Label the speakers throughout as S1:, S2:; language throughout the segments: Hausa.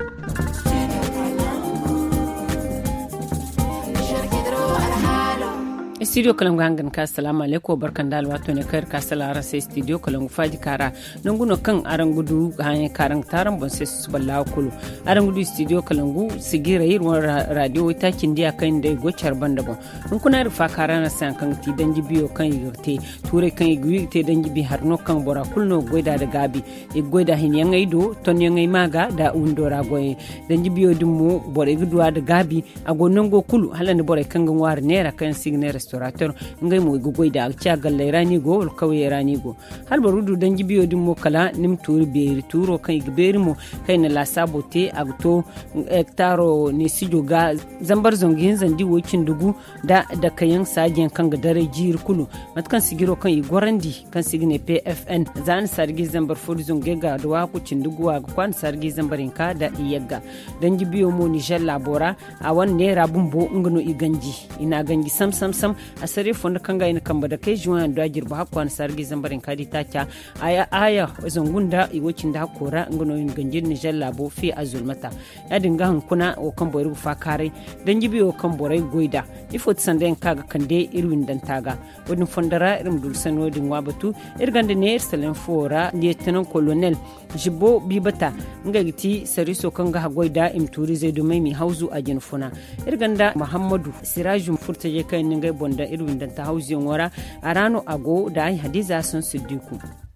S1: studio kalangu hangan ka assalamu alaikum barkan dal wato ne kar ka salara sai studio kalangu faji kara nan guno kan arangudu hanye karan taran bon sai su balla kulu arangudu studio kalangu sigira yirwan radio ta kindiya kan da gochar banda bon in kuna rufa kara na san kan ti danji biyo kan yirte ture kan yirte danji bi harno kan bora kulno goida da gabi e goida hin yan aido ton yan ai maga da undora goye danji biyo dummo bore gudwa da gabi agonon go kulu halan bore kan gan war nera kan signe restaurateur ngai mo gogoy da alcha galle rani go kawai rani go hal barudu danji biyo dimmo kala nim turi beri turo kan igberi mo kai na la sabote agto hektaro ne sijo ga zambar zongin zandi wokin dugu da kayan sajen kan ga dare jir kulu matkan sigiro kan igorandi kan signe PFN zan sargi zambar fodi zonge ga duwa ku cindugu ga kwan sargi zambarin ka da iyagga danji biyo mo ni jalla bora a wan ne rabumbo ngano iganji ina ganji sam a sare fonda kanga ina kamba da kai juwan da jirba hakwan sargi zambarin kadi tacha aya zongunda iwocin da hakora ngano in ganjin ni jalla bo fi azulmata ya dinga hankuna o kan boyru fa kare dan jibi o kan borai goida ifot sanden kaga kande irwin dan taga wodin fondara irim dul sanodin wabatu irgande ne salen fora lieutenant colonel jibo bibata ngagiti sariso kanga goida im turize do mai mi hauzu a jinfuna irganda muhammadu sirajum furtaje kai ninga bonda irwin dan ta hauzi wara arano ago da ai hadiza sun siddiku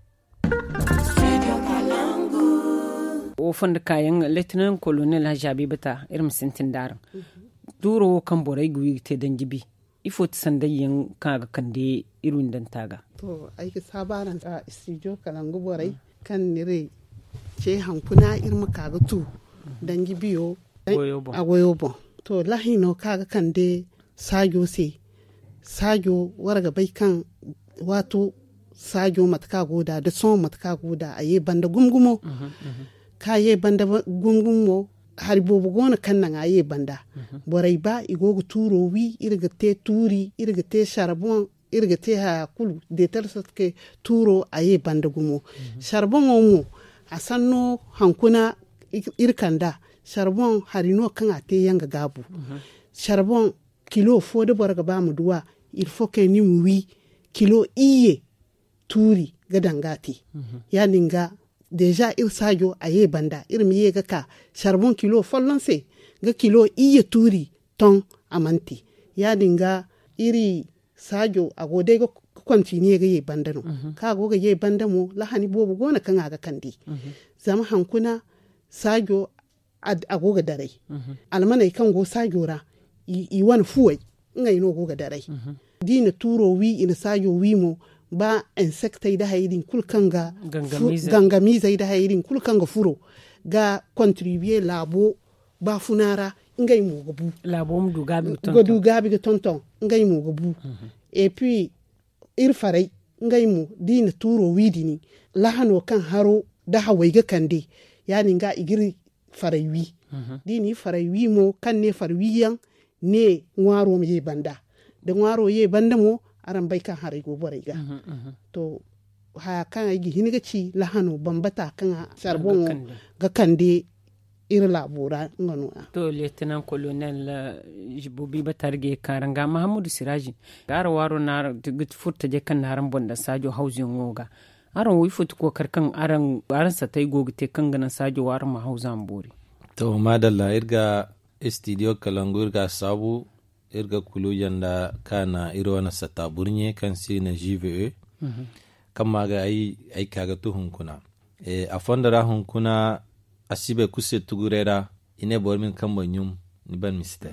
S1: o fonda kayan lieutenant colonel hajabi bata irin sintin darin duro kan borai guyi te danjibi ifo sandayen kaga kande irin dan taga
S2: to aiki sabaran a studio kalangu borai kan nire ce hankuna irin kaga tu danjibiyo a goyobo to lahino kaga kande sajo warga bai kan wato sajo matka goda da son matka goda aye banda gumgumo ka ye banda gungunmo har bobo gona kan nan aye banda borai ba igogo turo wi irga te turi irga te charbon irga te ha kulu de tel ke turo aye banda gumo charbon mo asanno hankuna irkanda charbon harino kan ate yanga gabu charbon kilo fo de borga ba mu duwa il faut que ni mu wi kilo iye turi gadangati ya ninga deja il sajo aye banda irim ye ga ka charbon kilo follonse ga kilo iye turi ton amanti ya dinga iri sajo agode ga continue ga ye banda no ka go ga ye banda mo lahani bobo gona kan aga kandi zama hankuna sajo agoga dare almanai kan go sajo ra i wan fuwai ngai no go ga dare dina turo wi ina sajo wi mo ba insectai da haidin kulkanga gangamiza da haidin kulkanga furo ga contribuer labo ba funara ngai mo gobu
S1: labo mu
S2: gabi ga tonton ngai mo gobu et puis ir farai ngai mo dina turo widini lahano kan haro da hawai ga kande yani nga igiri farai wi dini farai wi mo kan ne farwi yan ne ngwaro me banda da ngwaro ye banda mo aran bai kan harai go borai ga to ha kan ai hiniga ci lahano bambata kan sarbon ga kande ir labura ngano
S1: to lieutenant colonel jibobi batarge karanga mahamudu siraji gara waro na git furta je kan haran bonda sajo housing ngoga aran wi fut ko karkan aran sa tai gogite kan ganan sajo waran ma hausan bori
S3: to madalla irga studio kalangu irga sabu irga kulu yanda kana irwana sata burnye kan si na GVE kan maga ai kaga to hunkuna a fondara hunkuna asibe kuse tugurera ine bormin kan banyum ni ban miste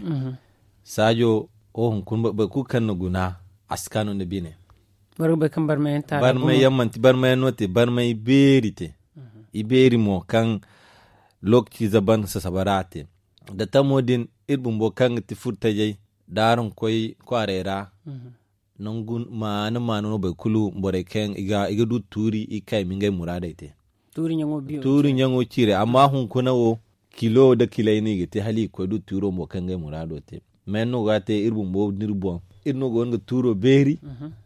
S3: sajo o hunkun ba ku kan guna askanu ne bine
S1: barbe kan barme ta
S3: barme yammanti barme note barme berite iberi mo kan lokti zaban sa sabarate da tamodin irbun bo kan ti furtajai daron koy kwarera nongun manu be kulu mbore ken iga du turi ikai mingai muradaite turi nyango chire amma hun kuna wo kilo da kilai ni gite hali ko du turo mo kan ngai muradote menno gate irbun bo nirbo irno gonga turo beri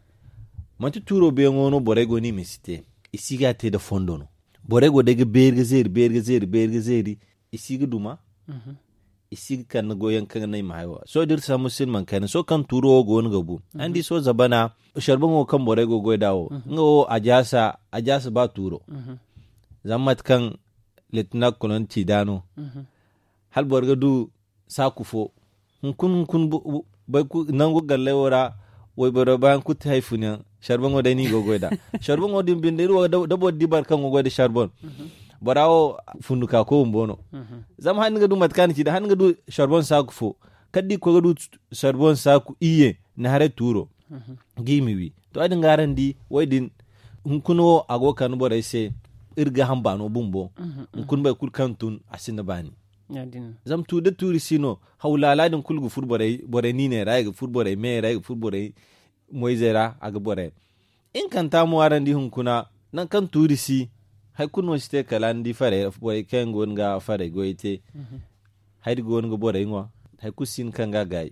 S3: manti turo be ngono borego ni misite isiga te da fondono borego daga berge zeri isigi duma isigi kan goyen kan nay mahayo so dir sa musulman kan so kan turo go on gabu andi so zabana sharbon go kan bore go goidawo ngo ajasa ba turo zammat kan letna kolon tidano hal borga du sakufo kun bai ku nango galle wora woy boro ban ku tayfunya sharbon go dani go goida sharbon go dim bindiru dabo dibar kan go goida sharbon barawo funduka ko mbono zam han ga du matkan ci da han ga du sharbon sakufo kaddi ko ga du sharbon saku iye na hare turo gimiwi to adin garandi waydin kuno ago kan bore se irga hambano bumbo kun bai kul kantun asinda bani zam tu da turi sino hawlaladin kulgu furbore ni ne rai ga furbore me rai ga furbore moizera aga bore in kan ta mu arandi kuna nan kan turi si hay kuno ste kalandi fare boy ken gonga fare goite haydi gonga bore ngwa hay kusin kan ga gai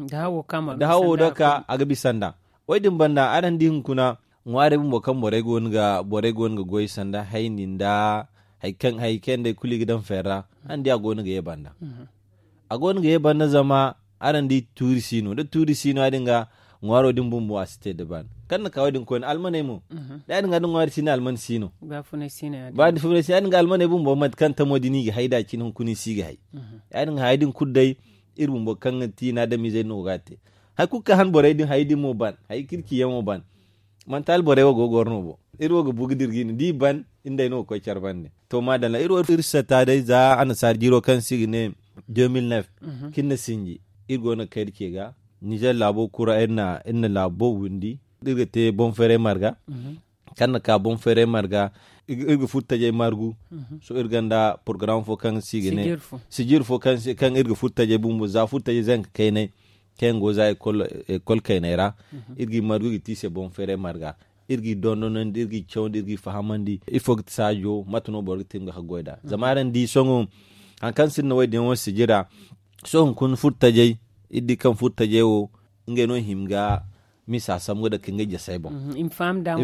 S3: da hawo doka aga bisanda waydin banda arandi kuna ngware bumbo kan bore gonga goy sanda hayninda haiken da kuli gidan ferra an di agonu ga yebanda agonu ga yebanda zama aran di turisino da turisino adinga ngwaro din bumbu asite da ban kan ka wadin ko almane mu da adinga dun ngwari sino alman sino ba fune sino adinga almane bumbu mat kan ta modini ga haida kin kuni siga hay adinga haidin kuddai irin bo kan tina da mi zai no gate hay kuka han bore din haidin mo ban hay kirki yamo ban mantal bore wo gogorno bo iro go bugdirgini di ban inda no ko charbande to madalla iro irsata dai za ana sarjiro kan signe 2009 kinna sinji irgo na kairke ga Niger labo kura inna labo windi dirga te bon fere marga kan ka bon fere marga irgo futta je margu so irganda program fo kan signe sigir fo kan irgo futta je bumbu za futta je zank kayne ken go za kol kaynera irgi margu gitise bon fere marga irgi donnonon irgi chawndi irgi fahamandi ifo sajo matuno borgitim ga goida zamaran di songo an kan sinno wayde won sijira so kun futta jey iddi kan futta jewo ngeno himga misa samgo da kinga je saybo infamda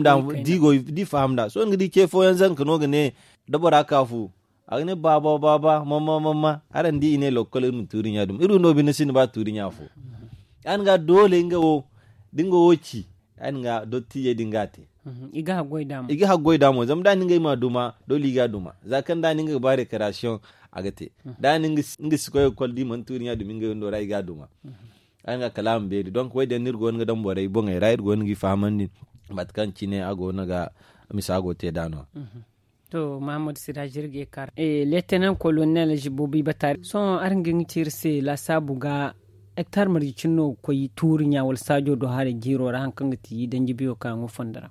S3: di famda so ngidi ke fo yanzan kano gane dabara kafu agne baba mama aran di ine lokol mun turinya dum iru no binasin ba turinya fo an ga dole ngawo dingo woci an ga dotti ye dingate iga goida mo zam da ninga ma duma do liga duma zakan da ninga bare creation agate da ninga sikoy kol di man turinya dum ninga ndo rai ga duma an ga kalam be donc way de nirgo nga dam bore bo ngai rai go ngi famandi batkan cine ago naga misago te dano
S1: to Mahmoud Sirajirge kar lieutenant colonel Jibobi Batari son arngin tirse la sabuga hectare mari cinno koy turinya wal sajo do hare jiro ran kan ti dangi biyo kan wo fondara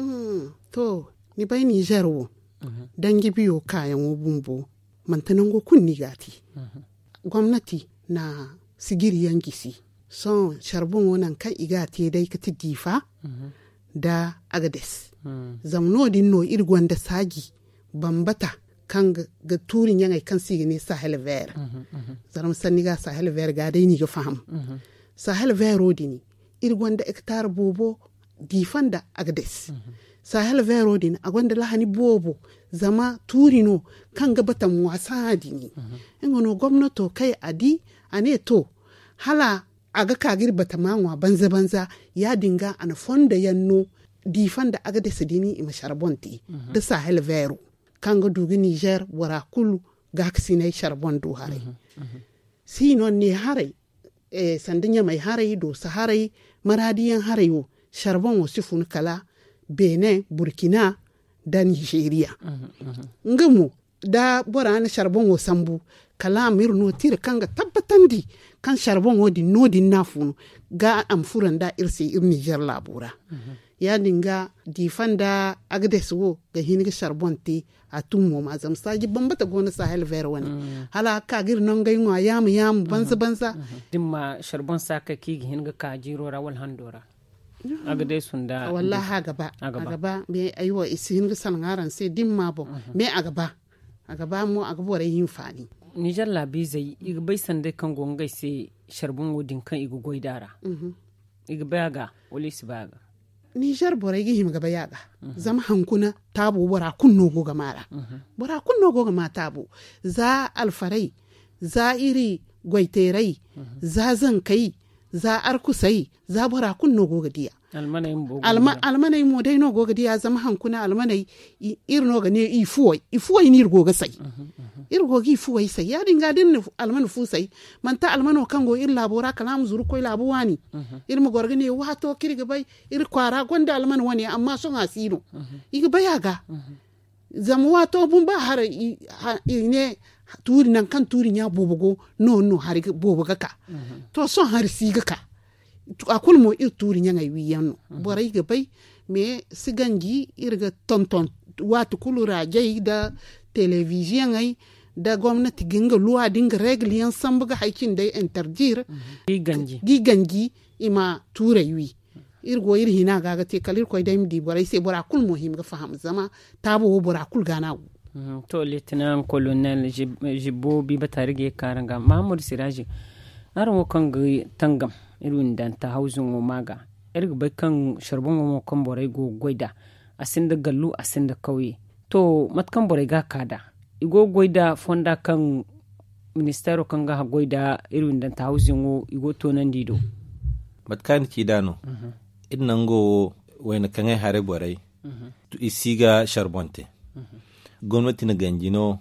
S2: to ni bay Niger wo dangi biyo kayan wo bumbo mantanan go kunni gati gwamnati na sigiri yangisi son charbon wonan kan igati dai kati difa da agades zamno din no irgonda sagi bambata kan ga turin yangai kan sigi ne Sahel Vert zaram saniga Sahel Vert ga dai ni ga faham Sahel Vert rodini irgonda hectare bobo difanda agades Sahel Vert rodini agonda lahani bobo zama turino kan ga batan wasa dini ngono gwamnato kai adi ane to hala aga kagir batamanwa banza ya dinga ana fonda yanno difanda agades dini ima charbonti da Sahel Vert kanga dugi Niger wara kulu gaksinai charbon do hare sino ne hare sandinya mai hare do sahare maradiyan hare yo charbon wasifun kala Benin Burkina da Nigeria ngamu da bora na charbon wo sambu kala mirno tir kanga tabbatandi kan charbon wo di nodi nafunu ga amfuran da irsi Niger labura ya dinga difanda agdes wo ga hinga charbonti a tummo ma zam saji bambata gona Sahel Vert wani hala ka gir non gai ngwa yam banza
S1: dimma charbon saka ki hinga ka jiro rawal handora agdes sunda
S2: wallahi agaba be aywa isi hinga salngaran sai dimma bo me agaba mo agabore yin fani
S1: Niger labi zai iga bai sande kan gongai sai charbon wodin kan igu goidara iga baga wali sibaga
S2: Niger borai gi him gaba yaga zama hankuna tabo bora kunno goga mara bora kunno goga ma tabo za alfarai za iri gwaiterai za zankai za arkusai za bora kunno goga diya almanai mo dai no goga diya zama hankuna almanai irno ga ne ifuwai ni goga sai irgogi fuwai sai ya dinga din almanu fu sai manta almano kango ir labora kalam zuru koy labuwani ir mu gorgane wato kirga bai ir kwara gonda almanu wani amma sun asiro iga bayaga zamu wato bun ba har ne turi nan kan turi nya bobogo no har boboga ka to son har siga ka akul mo ir turi nya ngai wiyanno borai ga bai me sigangi irga tonton wato kulura jai da television ai da gwamnati ginga luwa dinga regliyan san buga haikin da interdir gigangi ima tura yi irgo ir hina gaga te kalir koy da imdi borai sai bora kul muhim ga faham zama tabo bora kul gana
S1: to lieutenant colonel Jibbo bi batarige karanga Mahmud Siraji aran kan ga tangam irin dan ta hauzun maga irga bai kan sharbon mo kan borai go goida asin da gallu asin da kauye to matkan borai ga kada igo goida fonda kan ministero kan ga goida irin dan ta housing wo igo to nan dido
S3: matkan ki dano innan go wayna kan hare borai to isiga charbonte gwamnati na ganjino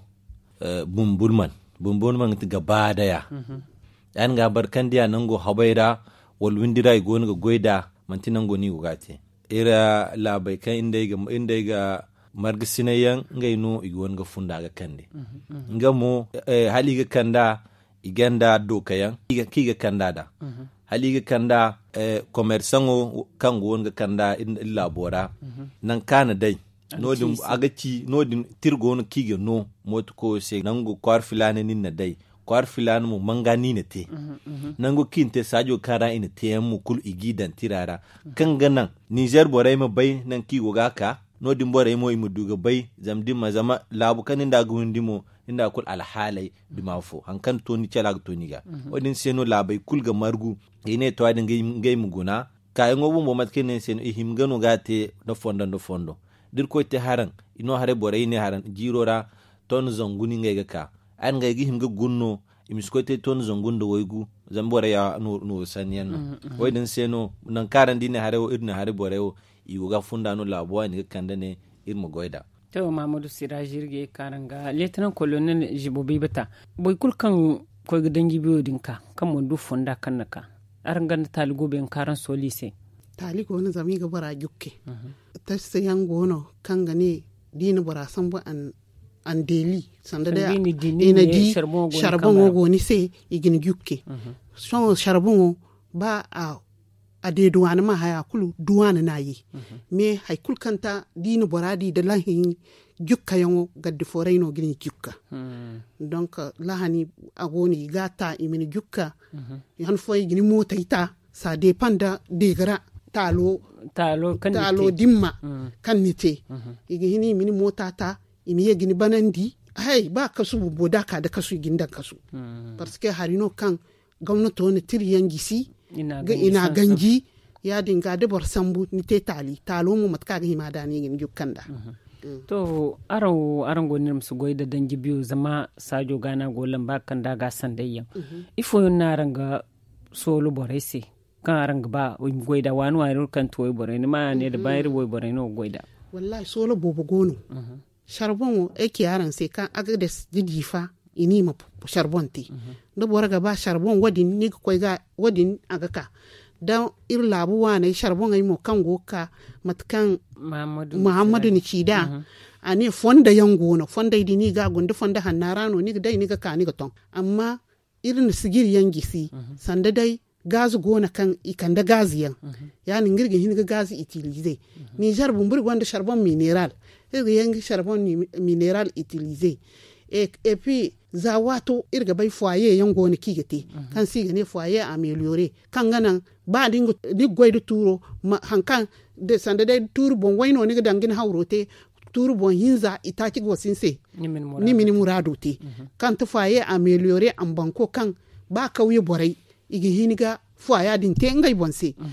S3: bumbulman ta gaba daya yan ga barkan dia nan go habaira wal windira igo ga goida mantinan go ni gate ira labai kan inda ga margisinayan ngai no igwan ga funda ga kande ngamo hali ga kanda iganda dokayan kiga kanda da hali ga kanda commerçango kango won ga kanda in labora nan kana dai nodin agaci nodin tirgo no kiga no mot ko se nango kwar filane nin na dai kwar filane mu mangani ne te nango kinte sajo kara ina te mu kul igidan tirara kan ganan Niger borai ma bai nan kigo ga ka no dimbore mo imu duga bai zamdima zama labu kan inda gundimo inda kul alhalai dimafo hankan toni chala toni ga odin seno labai kul ga margu ine to adin ngai muguna ka ngobu mo matkene seno ihim gano gate no fondo dir ko te haran ino hare bore ine haran jirora ton zonguni ngai ga ka an ngai gi him ga gunno imiskote ton zongundo woygu zambore ya no saniyan odin seno nan karan dine hare o idna hare bore o iwuga funda no labuwa ni kanda ne irmu goida
S1: to Mamadou Sirajirge karanga lieutenant colonel Jibobi bata boy kul kan ko gidangi biyo dinka kan mun du funda kannaka arangan taligo ben karan solise
S2: taligo ne zami ga bara jukke ta sayan gono kan gane dini bara san bu an deli sanda da ina di charbon go ni se igin jukke so charbon ba a de duwana ma haya kulu duwana na yi me hay kul kanta dina boradi da lahin jukka yango gaddi foreino gini jukka donc lahani agoni gata imini jukka yan foy gini mota ita ça dépend de gara talo dimma kan nite igi hini mini mota ta imi gini banandi hay ba kasu boda ka da kasu ginda kasu parce que harino kan gwamnato ne tiriyan gisi ina ganji ya dinga da bar sambu ni te talo mu matka ga himada ne gin jukkanda
S1: to aran gonin musu goida dangi biyu zama sajo gana golan bakan da ga sandayyan ifo na ranga solo borese kan ranga ba goida wani wani kan toy bore ni ma ne da bayar boy bore no goida
S2: wallahi solo bobo gono charbon e ki aran sai kan agades didifa ini ma charbon ti da bora ga ba charbon wadin ni ko ga wadin aga ka da ir labu wane charbon ai mo kan go ka matkan Muhammadu ni kida ani fonda yango no fonda idini ga gonda fonda hanarano ni dai ni ga ka ni ga ton amma irin sigir yangisi sanda dai gazu gona kan ikanda gaziyan yani ngirgin hin ga gazi utiliser ni jarbon bur gonda charbon mineral yangi charbon mineral utiliser et puis za wato irga bai foyer yango ne kigete kan siga ne foyer améliorer kan ganan ba dingo di goydo turo hankan de sande de turo bon wayno ne dangin hawrote turo bon hinza itaki go sinse ni mini murado te kan ta foyer améliorer an banko kan ba kauye borai igi hiniga foyer din te ngai bonse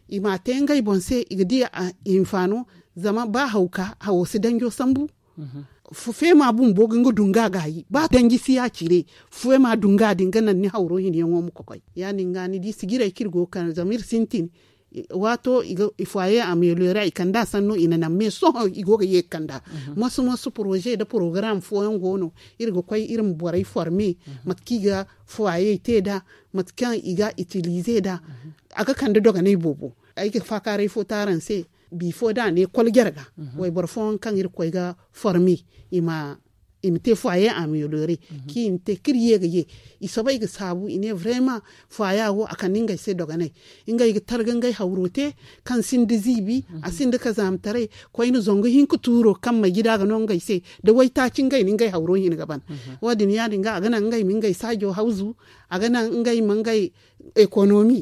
S2: ima te ngai bonse igdi a infano zama ba hauka hawo si danjo sambu fe ma bun bo gingo dunga gayi ba dangi siya cire fe ma dunga dinga ni hauro hin yango mu kokoi yani ngani di sigira kirgo kan zamir sintin wato ifoye ameliorer ikanda sanno ina na meso igo ga yekanda masu projet da program foyon gono irgo koy irin borai former matkiga foye teda matkan iga utiliser da aka kanda doga ne bobo ai ka fakare fo taran se before da ne kolgerga way borfon kan ir koy ga former imite foyer ameliorer ki inte kriye ga ye isaba iga sabu ine vraiment foyer wo akan ninga se doga ne inga iga targan gai haurote kan sindi zibi asinda ka zamtare ko ina zongo hin ku turo kan mai gida ga non gai se da wai ta cin gai ninga hauro hin gaban wadin ya dinga aga nan gai min gai sajo hauzu aga nan ngai man gai economy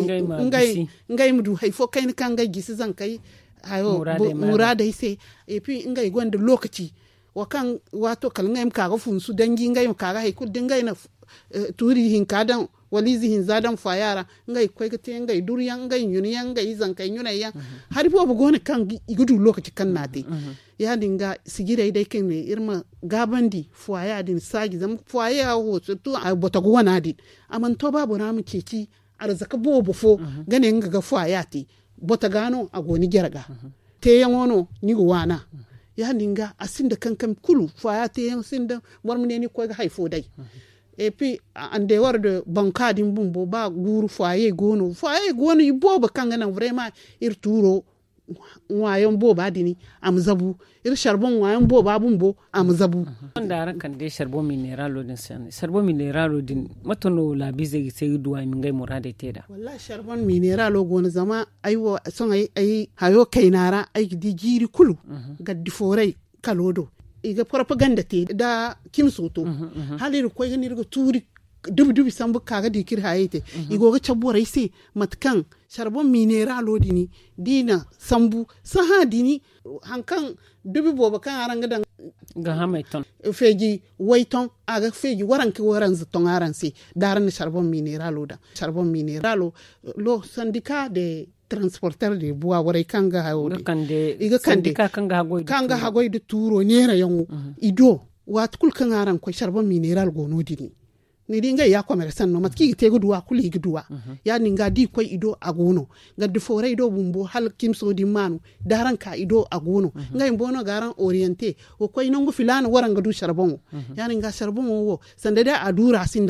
S2: ngai mudu haifo kai kan gai gisi zan kai hayo murada ise e puis ngai gwanda lokaci wakan wato kalngaim kaga funsu dangi ngai kaga haikul dingai na turi hin kadan walizi hin zadan fayara ngai kwai ka te ngai duryan ngai nyuniyan ngai zankai nyunaya har bo gona kan igudu lokaci kan nate ya dinga sigira dai kan ne irma gabandi faya din sagi zam faya ho to a bota go wana din aman to babu na mu ceci arzaka bobo fo gane nga faya ti bota gano a goni gerga te yangono ni wana ya ninga asinda kankan kulu faya te sinda warmune ni ko ga haifo dai et puis ande warde bankadin bumbo ba guru foyer gono iboba kanga na vraiment ir turo wayon boba dini amzabu ir charbon wayon boba bumbo amzabu
S1: ndara kan de charbon mineralo din san charbon mineralo din matono la bize sai duwa min gai murade teda
S2: wallahi charbon mineralo gono zama aiwo son ai hayo kainara ai di jiri kulu gaddi forai kalodo iga propaganda te da kim soto halir ko ga nirgo turi dubi sambu kaga dikir hayete igo ga chabora ise matkan charbon mineralo dina sambu saha dini hankan dubi boba kan aranga dan
S1: ga hamaiton
S2: feji waiton aga feji waranki waranzu ton aransi daran charbon mineralo lo syndicat de transporteur de bois warai kanga hawde iga kanga hagoy de turo nera yango ido wat kul kan aran ko charbon mineral gono dini ni dinga ya commerçant no matki te guduwa kuli guduwa ya ninga di ko ido agono gadde fore ido bumbo hal kimso di manu daran ka ido agono ngai mbono garan orienté o ko inongo filana waranga du charbon ya ninga charbon wo sandade adura sin da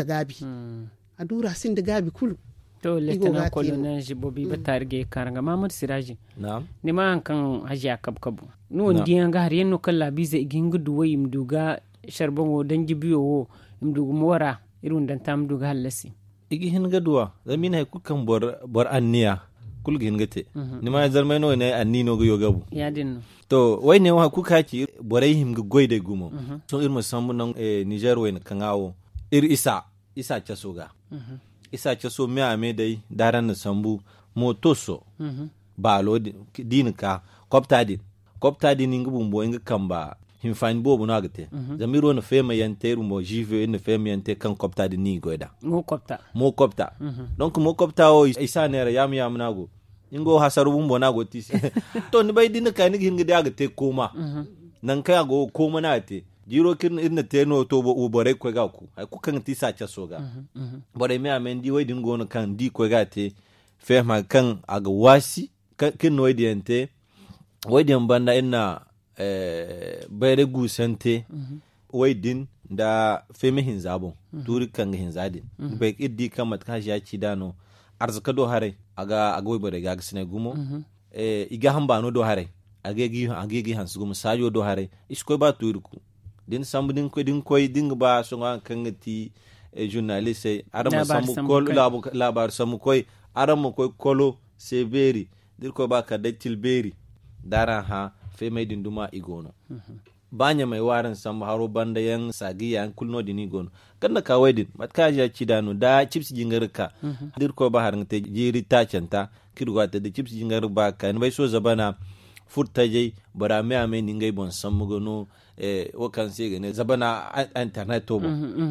S2: gabi kulu
S1: to letana colonel jibobi batarge karanga mamad siraji
S3: na'am
S1: ni ma kan hajiya kabkabu no ndiyan ga har yenno kala bize gingu duwai imduga charbon wo dangi biyo wo imdugu mora irun dan tam duga halasi
S3: igi hinga duwa zamina hay kukan bor anniya kulgi hingate ni ma zarmai no ne annino go yogabu
S1: ya dinno
S3: to wai ne wa kuka ki borai himga goide gumo so irma sambu nan Niger wai kangawo isa chasoga isa chaso me ame dai daran na sambu motoso balo dinka kopta din inga bumbo inga kamba himfani bobu na gate zamiro na fema yante rumbo jive na fema yante kan kopta din ni goida mo kopta donc mo kopta o isa ne yam nago ingo hasaru bumbo nago tisi to ni bai din ka ni hinga daga te koma nan kai go koma na te jiro kin irna teno to bo bore ko ga ku ai ku kan tisa cha soga bore me amendi wai din gono kan di ko ga te fema kan aga wasi kin no diente wai din banda ina bayre gusante wai din da feme hinzabon turi kan hinzadin bai iddi kan matka ya ci dano arzaka do hare aga wai bare ga sine gumo iga hamba no do hare agegi hansu gumo sajo do hare isko ba turku din sambu din koy din ba so kan ti journaliste arama sambu kol labar samu koy arama koy kolo severi dir ko ba ka datil beri dara ha fe mai dinduma igono banya mai waran sambu haro banda yan sagiya an kulno dini gono kanna ka waidin matka ja cidano da chips jingarka dir ko ba harin te jiri ta canta kirwa ta da chips jingar ba kan bai so zabana furtajai bara me ame ningai bon sammugo no wakan se gane zabana internet to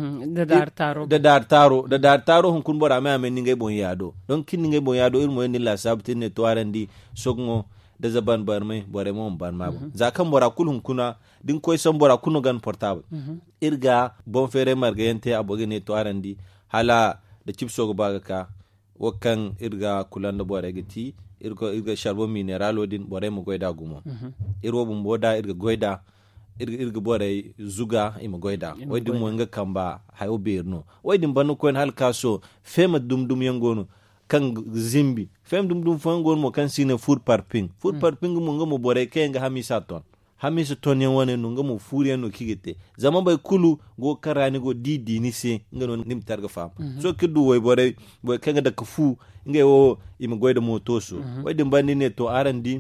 S1: da dar taro hun kun bara me ame
S3: ningai bon yado don kin ningai bon yado irmo ni la sabtin ne to arandi sogno da zaban barme bore mon ban mabo zakan bora kulun kuna din koy son bora kuno gan portable irga bon fere margayente abogene to arandi hala da chipso go baga ka wakan irga kulanda bora giti irga sharbo mineralo din bore mo goida gumo irwo bum boda irga goida irga bore zuga ima goida wadi mo nga kamba hayo berno wadi banu ko hal kaso fema dum yangono kan zimbi fem dum fangon mo kan sine food parping mo ngamo bore kenga hamisa ton yan wane no ngamo furiyan no kigete zaman bai kulu go karani go didi ni se ngano nim targa fam so kidu way bore boy kenga da kafu nge wo ima goyda motoso way dim bandi ne to arandi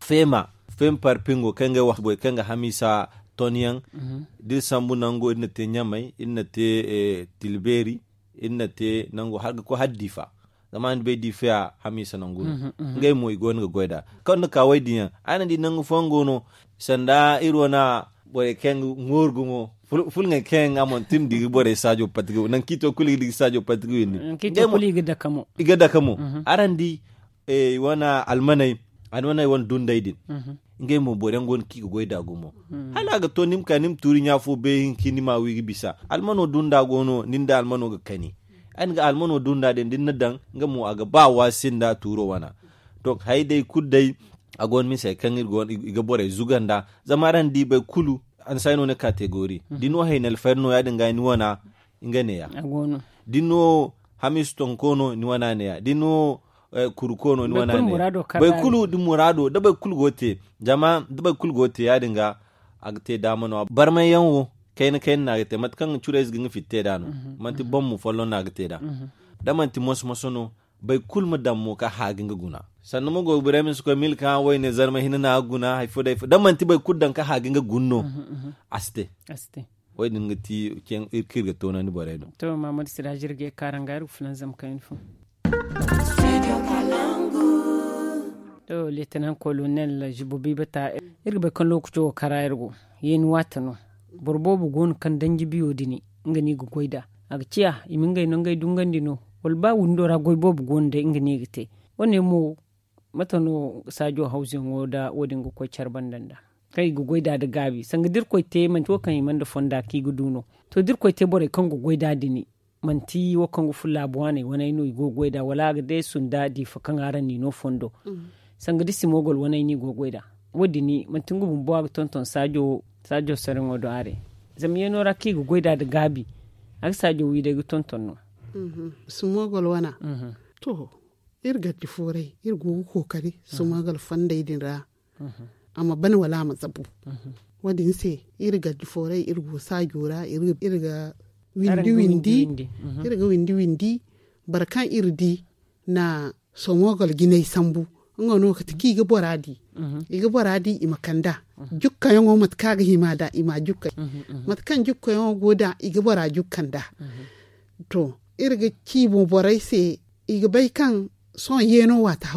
S3: fem parpingo kenga wax boy kenga hamisa ton yan dir sambu nango inna te nyamai inna te tilberi inna te nango harga ko haddifa zaman be di fa hamisa nango ngay moy gon nga goyda kan ka way diyan anandi nango fangono sanda irona boy keng ngorgumo ful nga keng amon tim digi bore Sadio Patigi nan kito kuli digi Sadio Patigi ni
S1: kito kuli
S3: igada kamo arandi wana almanay won dundaydin ngay mo bore ngon ki goyda gumo halaga to nim kanim turi nya fo be kini ma wigi bisa almano dunda gono ninda almano ga kani an ga almano dunda den din nadan nga mo aga ba wasinda turo wana to haydai kuddai agon mi sai kan irgon iga bore zuganda zamaran di bai kulu an saino ne category dino hainal ferno ya dinga ni wana ingane ya agono dino hamiston kono ni wana ne ya dino kurukono ni wana ne bai kulu di murado da bai kulu gote jama da bai kulu gote ya dinga agte damano barmai yanwo kain na gate matkan chure zgin fitte dano manti bommu follo na gate da da manti mosmosono bai kulmu dammo ka hagin guna sannan mo go ibrahim suko milka wai ne zarma hinna guna haifo da dan manti bai kuddan ka hagin gunno aste wai din ngati ken kirga to na ni bare do
S1: to mamad sirajirge karangaru fulan zam kan fu to lieutenant colonel jibubi bata irga kan lokuto karayargo yin watano borbobu gon kan dangi biyo dini ngani go goida agciya imingai nongai dungandino walba wundora goybobu gonde ngani gite wone mo matano Sadio housing woda wodin go ko charbandanda kai go goida da gabi sanga dir ko te man to kan man da fonda ki guduno to dir ko te bore kan go goida dini manti wo kan go fulla bwane wona ino go goida wala ga de sunda di fa kan arani no fondo sanga disi mogol wona ni go goida wodini mantungu bumbo tonton Sadio sarin wodo are zamiyeno raki go goida da gabi ak Sadio wi de tonton no
S2: sumogol wana to irga ti forai irgo kokari sumogal fandai din ra amma ban wala mazabu wadin se irga ti forai irgo sajora irga windi irga windi barkan irdi na sumogal ginai sambu ngono katiki ga boradi iga boradi imakanda jukka yongo matka ga himada ima jukka matkan jukka yongo goda iga bora jukkanda to irga kibo borai se iga bai kan son yeno wata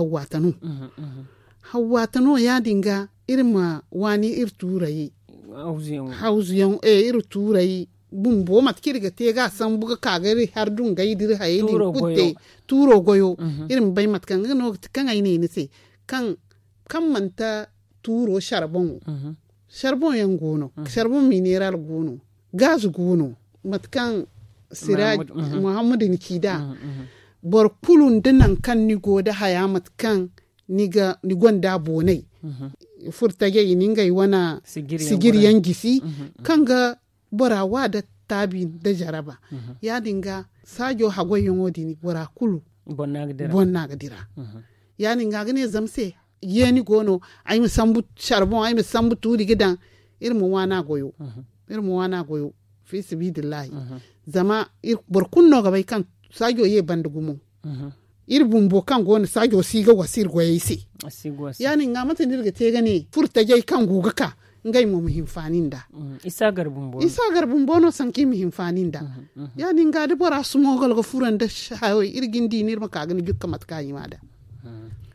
S2: hawatanu ya dinga irma wani irturayi hauziyan irturayi bumbo matkirga tega san buga kagari har dun gaidir hayini kutte turo goyo irin bai matkan no kan ai ne se kan manta turo charbon yan gono charbon mineral gono gas gono matkan siraj muhammadin kida bor kulun dinan kan ni goda haya matkan ni gonda bonai furtage ininga wana sigiriyan gisi kanga bora wada tabi da jaraba ya dinga Sadio hagoyin odini bora kulu bonna gadira ya dinga gane zamse yeni gono ay mi sambu charbon ay mi sambu turi gidan irmu wana goyo fi sibidillahi zama bor kunno ga bai kan Sadio ye bandugumo irbumbo kan gono Sadio siga wasir goyisi yani ngamata nirga tegane furtage kan guga ka ngai mo muhimfaninda
S1: isa garbumbo no sanki muhimfaninda yani ngade bora sumogol go furanda shawo irgindi nirma kagani jukka matka yimada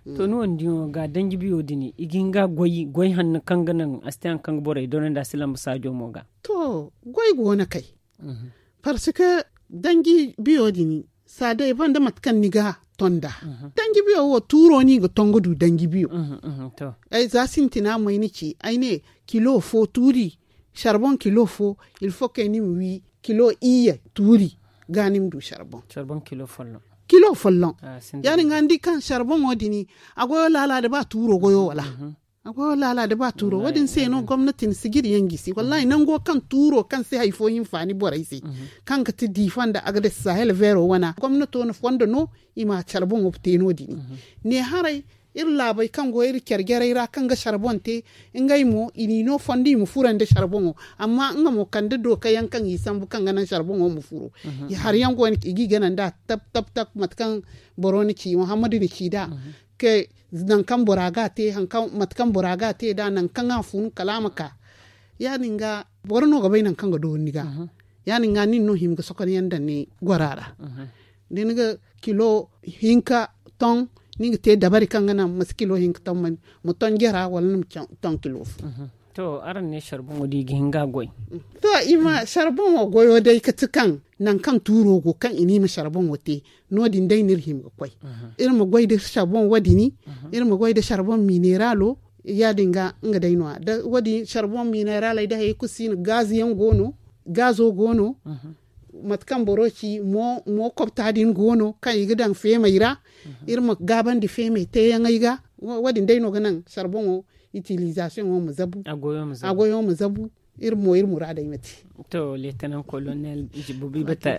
S1: to no ndiyo ga dangi biyo dini iginga goyi hannu kanganan astiyan kang bore don da silam sajo moga
S2: to goyi gona kai parce que dangi biyo dini sada ibanda matkan niga tonda dangi biyo wo turo ni ga tongudu dangi biyo
S1: to
S2: ai za sintina mai niki ai ne kilo fo turi charbon kilo fo il faut que ni wi kilo iya turi ganim du charbon
S1: kilo follon
S2: yani ngandi kan charbon odini agoyo lala da ba turo goyo wala agoyo lala da ba turo wadin sai no gwamnatin sigir yangisi wallahi nan go kan turo kan sai haifo yin fani boraisi kan ka ti difanda agade sahel vero wana gwamnato no fondo no ima charbon opteno dini ne harai irla bai kan go ir kergere ra kan ga charbon te ngai mo ini no fondi mu furande charbon amma ngamo kan de do kayan kan yisan bu kan ganan charbon mu furu ya har yan go igi ganan da tap matkan boroni ki muhammadu ni kida ke nan kan boraga te hankan matkan boraga te da nan kan afun kalamaka ya ninga borno ga bainan kan ga do niga ya ninga nin no him ga sokon yanda ni gorara diniga kilo hinka ton ni te dabari kan gana maskilo hin tan man muton gera wala ton kilo
S1: to aran ne sharbon wadi hinga goy
S2: to ima sharbon wo goyo dai katukan nan kan turo go kan ini ma sharbon wote no din dai nir him koy irin mo goy de sharbon wadi ni irin mo goy de sharbon mineralo ya dinga nga dai no da wadi sharbon mineralo da hay kusin gaziyan gono gazo gono matkan boroci mo koptadin gono kan yigidan femaira irma gaban di feme te yangaiga wadin dai no ganan charbon o utilisation o mazabu agoyo mazabu irmo rada imati
S1: to lieutenant colonel jibubi bata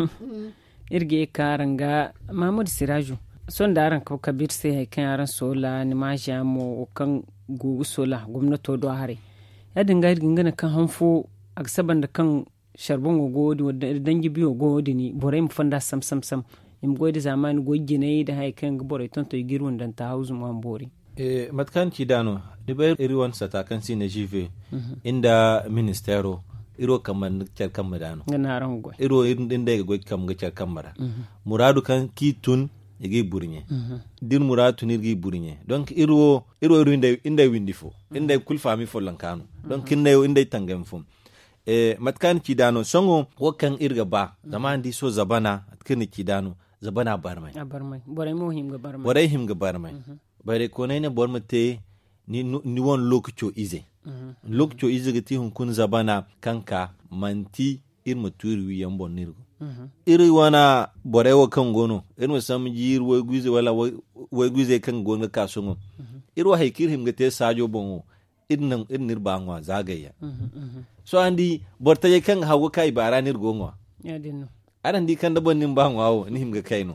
S1: irge karanga mahmud siraju son da ran kabir sai hay kan yaran sola ni ma jamo kan gugu sola gwamnato do hare ya dinga irgin kan hanfo aksaban da kan sharbon godi wadda dangi biyo godi ni borai mu fanda sam im godi zamani gogi ne da haikan borai tonto girun dan ta hauzu mu ambori
S3: matkan kidano de bai iriwan sata kan sine jive inda ministero iro kaman cer kamadano
S1: ngana rango
S3: iro inda ga gogi kam ga cer kamara muradu kan kitun igi burnye dir muradu ni igi burnye donc iro inda windifo inda kulfami fo lankano donc inda tangam fo matkan kidano songo wakan irga ba zaman di so zabana atkini kidano zabana barmai
S1: borai mo him ga barmai bare ko ne bormate ni won lokcho ize lokcho ize gati hun kun zabana kanka manti irma turi yambo nirgo iri wana borai wakan gono irma sam jir wo guize wala wo guize kan gonga kasongo irwa haikir him gate sajo bongo idnan idnir bangwa zagaya so andi bortaye kan hawo kai bara nir gonwa ya dinno
S3: aran di kan da bonnin bangwa wo ni himga kaino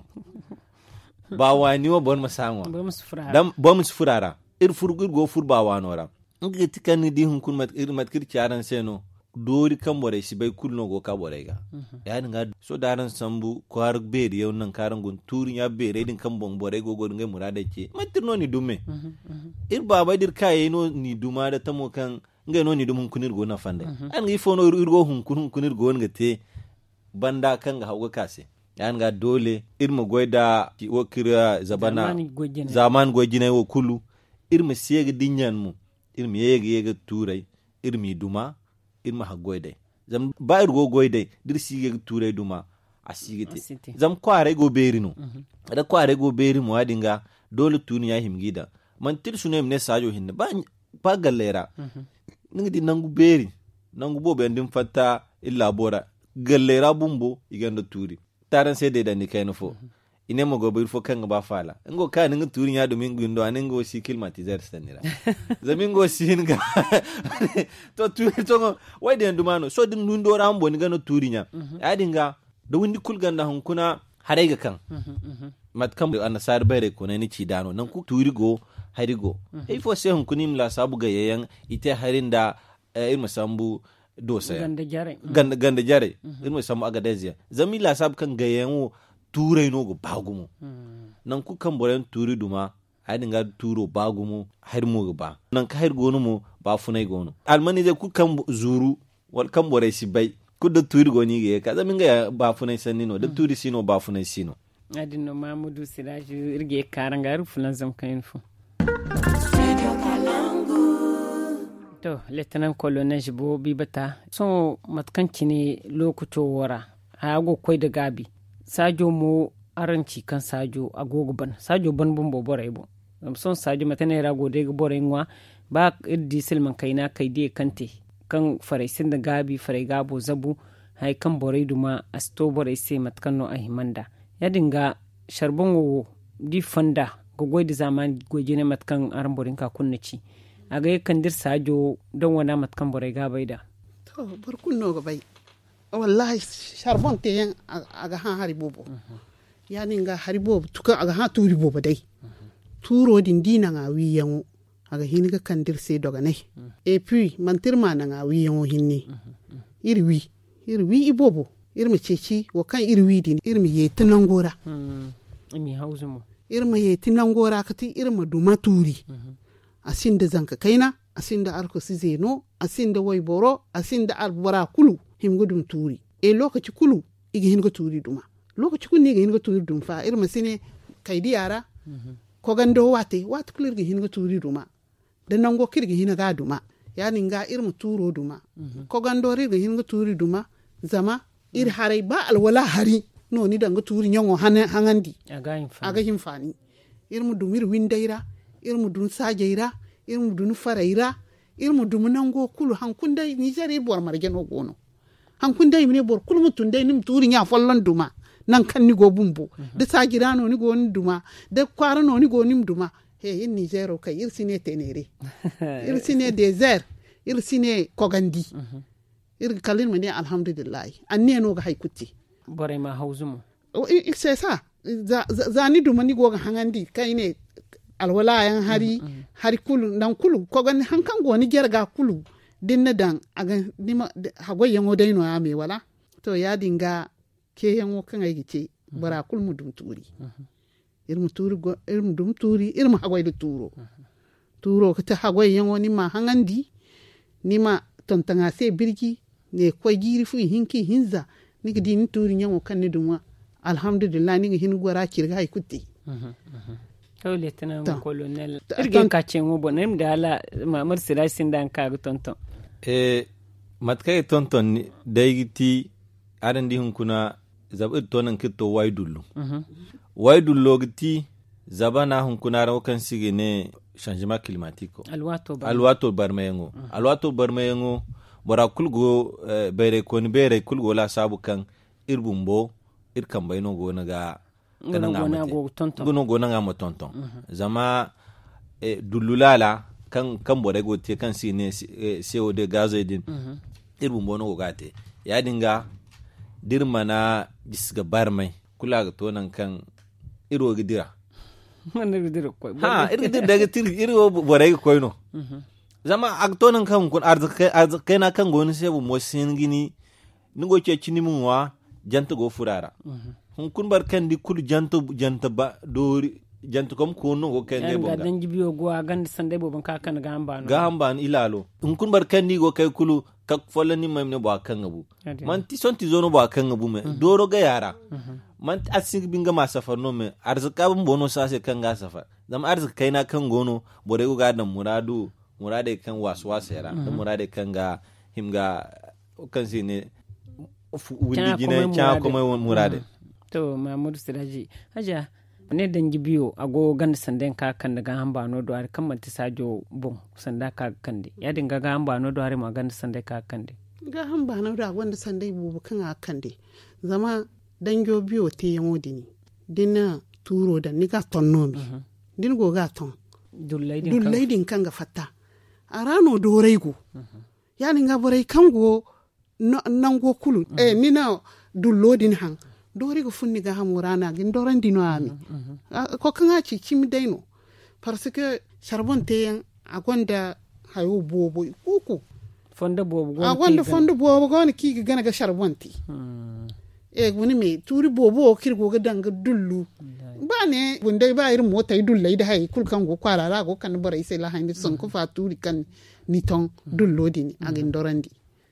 S3: ba wani wo bon masangwa dam bom sufurara ir furgur go fur ba wanora ngi tikan di hun kun mat kir charan seno dori kan bore si bai kulno go ka bore ga ya nga so daran sambu ko har beri yau nan karan gun turi ya bere din kan bon bore go go ngai murada ke matirno ni dume ir baba dir kai no ni duma da tamo kan ngai no ni dum kunir go na fande an ngi fono ir go hun kunir go ngate banda kan ga hawo kase ya nga dole ir mo goida ki wokira zabana zaman gojine wo kulu ir mi sege dinyan mu ir mi yega turai ir mi duma irma ha goyde zam bayir go goyde dir sige ture duma asigete zam kware go berino da kware go beri mo adinga dole tuniya himgida man tir sunem ne sajo hinna ba gallera ngi nangu beri nangu bo ben dim fatta illa bora gallera bumbo iganda turi taran sai da ni kayno fo ine mo go bir fo kan ba fala ngo ka ngi turiya do min gundo anengo si climatizer stanira zamingo singa to turi to wai da ndumano so din nundo rambo ni gano turinya adinga da windi kulganda hunkuna haraiga kan matkam da anasar bare ko ne ci dano nan ku turi go harigo ai fo sai hunkuni mla sabu ga yayan ite harinda irma sambu dosa ganda jare irma sambu agadezia zamila sab kan ga yayan turai no go bagumo nan ku kan boren turi duma hadin ga turo bagumo har mo ba nan ka har gono mo ba funai gono almani je ku kan zuru wal kan bore si bai ku da turi goni ge ka zamin ga ba funai sanni no da turi sino ba funai sino
S1: adino Mamadou Siraji irge karanga rufulan zam kayin fu to lieutenant colonel Jibo Bibata so matkanci ne lokuto wara hago koi da gabi sajo mo aranci kan sajo agogo ban sajo ban bumbo borai bo son sajo matane rago de borai ngwa ba iddi silman kaina kai de kante kan faraisin da gabi farai gabo zabu hay kan borai duma asto borai sai matkanno ahimanda ya dinga sharbon wo di fanda gogoi da zaman goje ne matkan aran borin ka kunnaci aga yakan dir sajo don wana matkan borai gabai da
S2: to barkunno ga bai wallahi sharbon te yan aga han hari bobo yani nga hari bobo tuka aga ha turi bobo dai turo din dina nga wi yango aga hinga kandir se doga ne et puis mantirma na nga wi yango hinni irwi ibobo irmi ceci wo kan irwi din irmi yetinan gora
S1: mi hauzumo
S2: irma yetinan gora kati irma duma turi asinda zanka kaina asinda arko sizeno asinda wayboro asinda arbora kulu himgudum turi e lokaci kulu igi hinga turi duma lokaci kunni igi hinga turi dum fa irma sine kaidi yara ko gando wate kulu igi hinga turi duma da nango kirgi hinga ga duma yani nga irma turo duma ko gando igi hinga turi duma zama ir harai ba alwala hari no ni danga turi nyongo hangandi aga himfani irmu dumir windaira irmu dun sajeira irmu dun faraira irmu dum nango kulu hankundai ni jari bor margeno gono hankundai mine bor kulu mutundai nim turi nya follon duma nan kan ni go bumbu de sajirano ni go ni duma de kwarano ni go nim duma he in Niger kai irsine tenere irsine desert irsine kogandi kalin mane alhamdulillah anne no ga haikuti
S1: bore ma hauzumu
S2: c'est ça zani duma ni go ga hangandi kai ne alwala yan hari kulu dan kulu ko gan hankan go ni gerga kulu dinna dan aga nima hagoy yango dai no ame wala to ya dinga ke yango kan ai gice bara kul mu dum turi irmu turi go irmu dum turi irmu hagoy da turo ka ta hagoy yango ni ma hangandi ni ma tontanga se birki ne ko giri fu hinki hinza ni gidi ni turi yango kan ni dum alhamdulillah ni hin gora kirga ai kutti
S1: kawai tana colonel irgin kacin wubo na da ala mamar sirasin da an karu tonton
S3: matkai tonton daigiti aran di hunkuna zabir tonan kitto waidullo giti zabana hunkuna rawakan sige ne changement climatique alwato barmayengo bora kulgo bere kon bere kulgo la sabu kan irbumbo irkan bayno go naga gono gona nga mo tonton zama dululala kan bore go te kan sine CO2 gazo din irbun bono go gate ya dinga dirmana disga barmai kula ga tonan kan iro gidira irgidir daga iro bore go koino zama ag tonan kan kun arzkai na kan goni sebu mo singini nigo ce chini munwa janta go furara kun bar kan di kulu janta ba dori janta kom ko no go kan ne bonga
S1: dan jibiyo go ganda sande bo ban ka kan ga
S3: hamba ilalo kun bar kan di go kai kulu ka folani mai ne ba kan abu man ti son ti zono ba kan abu me doro ga yara man asig binga ma safar no me arzika ban bono sase kan ga safar zam arzika kaina kan gono bore go ga dan murade kan waswasa yara dan murade kan ga himga kan sine windi gine cha kuma murade
S1: to Mamadou Siraji haja ne dangi biyo ago ganda sanden ka kan daga hamba no do ar kamanta sajo bon sanda ka kande ya dinga ga hamba no do ar ma ganda sande ka kande
S2: ga hamba no do wanda sandai bubu kan a kande zama dango biyo te yamodi ni dina turo da ni ga tonno mi din go ga ton dullai din kan ga fatta arano do reigo ya dinga borai kango nango kulu ni na dullo din han dori go funni ga hamurana gin doran dino ami ko kan ci kimi daino parce que charbon te yan agonda hayo bobo kuku
S1: fonda bobo
S2: agonda fonda bobo gon ki gana ga charbon ti woni me turi bobo kirgo ga danga dullu ba ne bundai ba irin mota dullai da hay kul kan go kwarara go kan bara sai la handi son ko fa turi kan ni ton dullo dini agin dorandi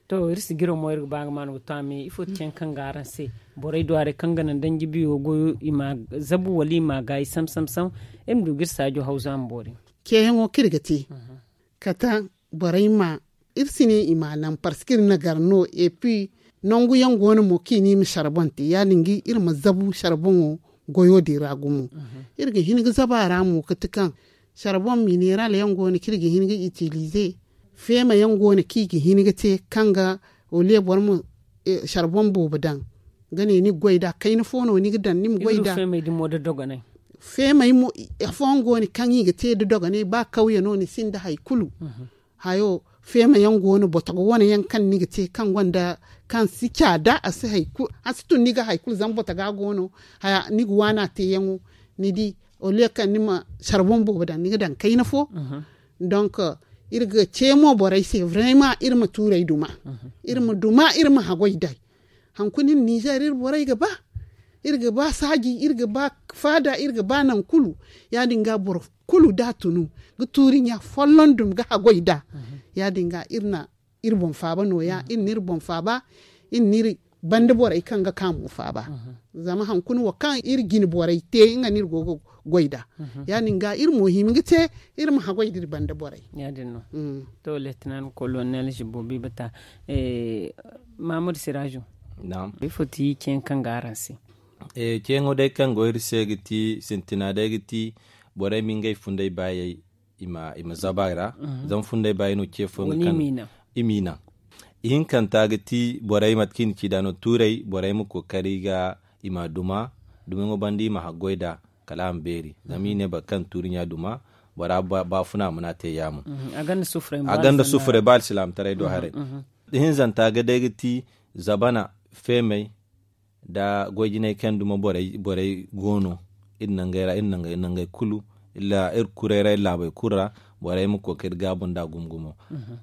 S1: to irsi giro mo irga bang man utami ifo ken kan garan se borai duare kan ganan dangi biyo go ima zabu wali ma gai sam em du girsa jo hausa ambori
S2: ke yango kirgati kata borai ma irsine imanan parskir na garno et puis nongu yango no mo kini mi charbonti ya ningi irma zabu charbon goyo di ragumu irga hinga zabara mu katikan charbon mineral yango ne kirga hinga utiliser fema yango ne kigi hinga te kanga ole bormu charbon bobudan gane ni goida kayna fono ni gidan nim goida
S1: fema di moda dogane
S2: fema imo fongo ne kangi gate de dogane ba kauye no ni sinda haykulu hayo fema yango no botago wona yankan ni gate kan wanda kan sikya da asi haiku asitu niga haikul zan botaga gono haya ni wana te yango ni di ole kan ni ma charbon bobudan ni gidan kayna fo donc irga cemo borai c'est vraiment irma turai duma irma hagoida hankunin Niger borai ga ba irga ba saji irga ba fada irga ba nan kulu ya dinga bor kulu da tunu ga turin ya follon dum ga hagoida ya dinga irbon faba no ya in nirbon faba in niri bande borai kan ga kamu faba zama hankun wa kan irgin borai te inga nirgo goida ya ninga irmo himingite irma hagoida bande borai
S1: ya dinno to lieutenant colonel Jibobi bata Mahmoud Siraju
S3: na'am
S1: ifoti ken kan garansi
S3: kengo dai kan goyir segiti sentina dai giti borai mingay fundai baye ima zabara zan fundai baye no ke fonga kan imina in kan tagati borai matkin kidano turai borai mu kokari ga ima duma dumengo bandi ma hagoida kalam beri zamine ba kan turinya duma bara ba funa muna te yamu aganda sufre bal salam tare do hare hin zan taga dagati zabana femai da gojine kan duma borai gono innanga kulu illa kurera illa bai kura borai mu kokari ga bunda gumgumo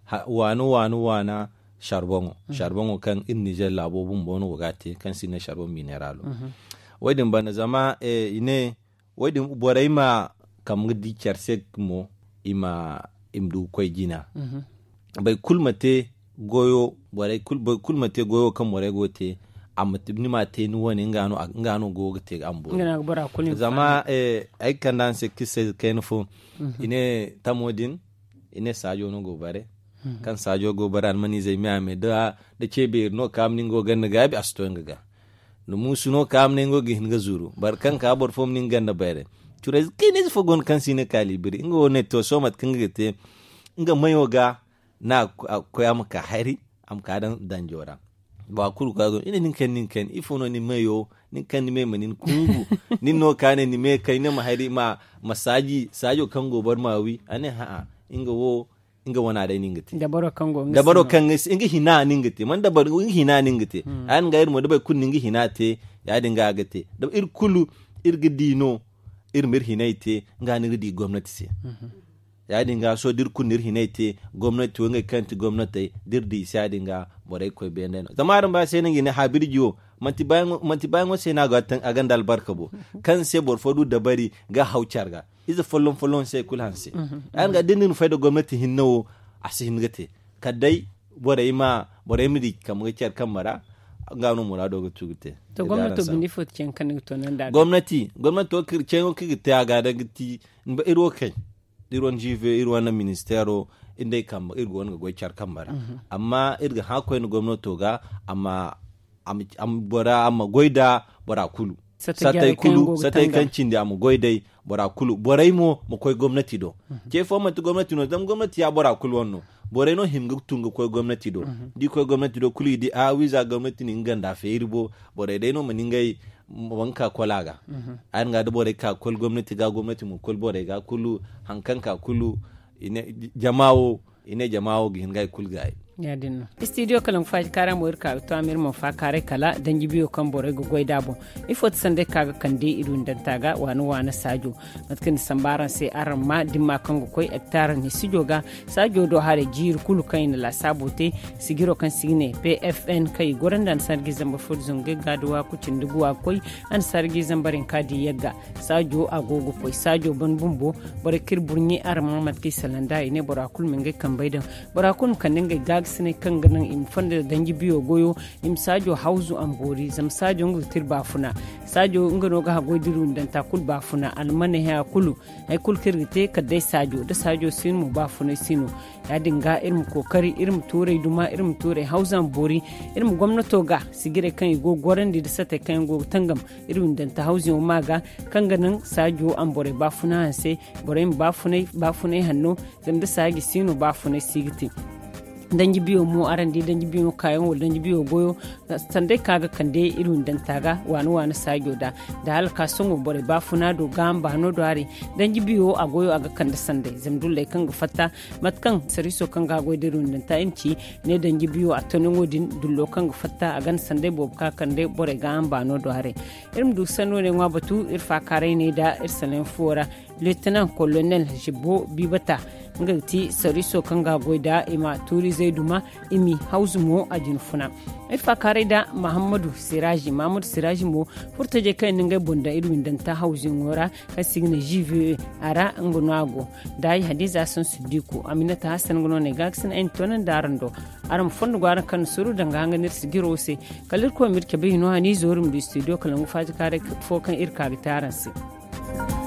S3: wana charbon kan in Niger labobun bono wagate kan sine charbon mineralo wadin bana zama ine wadin borai ma kam di charsek mo ima imdu koy gina bai kulmate goyo borai kulmate goyo kan borai gote amati ni mate ni woni ngano gogote ambo zama ay kandan se kisse kenfo ine tamodin ine sajo no gobare kan sajo gobaran mani zai miame da cebe no kam ningo ganna gabi asto ngaga no musu no kam ningo gi hinga zuru bar kan ka bor fom nin ganna bare ture kini fo gon kan sine kalibri ngo ne to somat kan gete nga mayoga na ko am ka hari am ka dan danjora ba kuru ka ina ninken ifo no ni mayo ninkan ni me manin kungu ninno kane ni me kai ne mahari ma masaji sajo kan gobar mawi ane ha inga wana da ningati
S1: dabaro
S3: kan inga hina ningati man dabaro hina ningati an ga irmo da bai kun ningi hina te ya dinga gate da ir kulu irgidino irmir hinaite nga nigdi gwamnati se ya dinga so dir kun nir hinaite gwamnati wanga kanti gwamnati dirdi sa dinga borai ko benen zamarin ba sai nangi ne habirjiyo manti bayan wase na ga tan agandal barkabo kan se borfodu da bari ga haucarga iza follon sai kulhanse an ga dinin fayda gwamnati hinno asihin gate kadai borai mi di kamga kyar kamara ngano murado ga tugute
S1: to gwamnati bindi fot ken kan to nan da
S3: gwamnati to kircen ki ta ga da giti ba iro kai iron jive iron na ministero inda kam irgo ga goychar kamara amma irga hako ni gwamnati ga amma am bora amma goida bora kulu satai kancin da am goidai bora kulu borai mo koy gwamnati do ke fomatu gwamnati no dam gwamnati ya bora kulu wonno borai no himga tunga koy gwamnati do di koy gwamnati do kulu di a wiza gwamnati ni nganda feirbo borai dai no maningai wanka kolaga an ga da borai ka kol gwamnati ga gwamnati mu kol borai ga kulu hankanka kulu ine jamawo gi hingai kulgai
S1: ya dinno studio kalan faji kara mo irka to amir mo fa kare kala dangi biyo kan bore go goida bo ifot sande kaga kande idun dan taga wani sajo matkin sambaran sai aran ma dimma kan go koy hectare ni sijoga sajo do hare jir kulu kain la sabote sigiro kan signe PFN kai goran dan sargi zamba fudzun ge gaduwa ku cinduguwa koy an sargi zambarin kadi yagga sajo agogo koy sajo ban bumbo bare kirburnyi aran ma matki salanda ine borakul minge kan baydan borakun kan dinga gag sine kan ganan im fanda dangi biyo goyo im sajo hauzu ambori zam sajo ngu tir bafuna sajo ngano ga godirun dan ta kul bafuna almane ha kulu ay kul kirgite kadai sajo da sajo sin mu bafuna sino ya dinga irin kokari irin ture duma irin ture hausan bori irin gwamnato ga sigire kan go goran da sata kan go tangam irin dan ta hausin maga kan ganan sajo ambore bafuna hanse bore bafuna hanno zam da sagi sino bafuna sigiti dangi biyo mu arandi dangi biyo kayan wal dangi biyo goyo sande kaga kande irin dan taga wani sagyo da halka sun bore bafuna do gamba no do ari dangi biyo a goyo aga kande sande zamdulle kan ga fatta matkan sariso kan ga goyo dirun dan ta inci ne dangi biyo a tonin wodin dullo kan ga fatta a gan sande bob ka kande bore gamba no do ari irin du sano ne wa batu irfa kare ne da irsalen fora lieutenant colonel Jibo Bibata ngati sariso kanga goida ima turi zaiduma imi hauzumo ajin funa irfa kare da Mahmud Siraji mo furtaje kai ninga bonda irwin dan ta hauzin wora ka signe jive ara ngunago dai hadiza sun sidiku Aminata Hassan ngono ne gaksin en tonan darando aram fondu gwara kan suru danga hanganir sigiro se kalir ko mirke be hino hani zorum du studio kalangu faji kare fokan irka bitaransi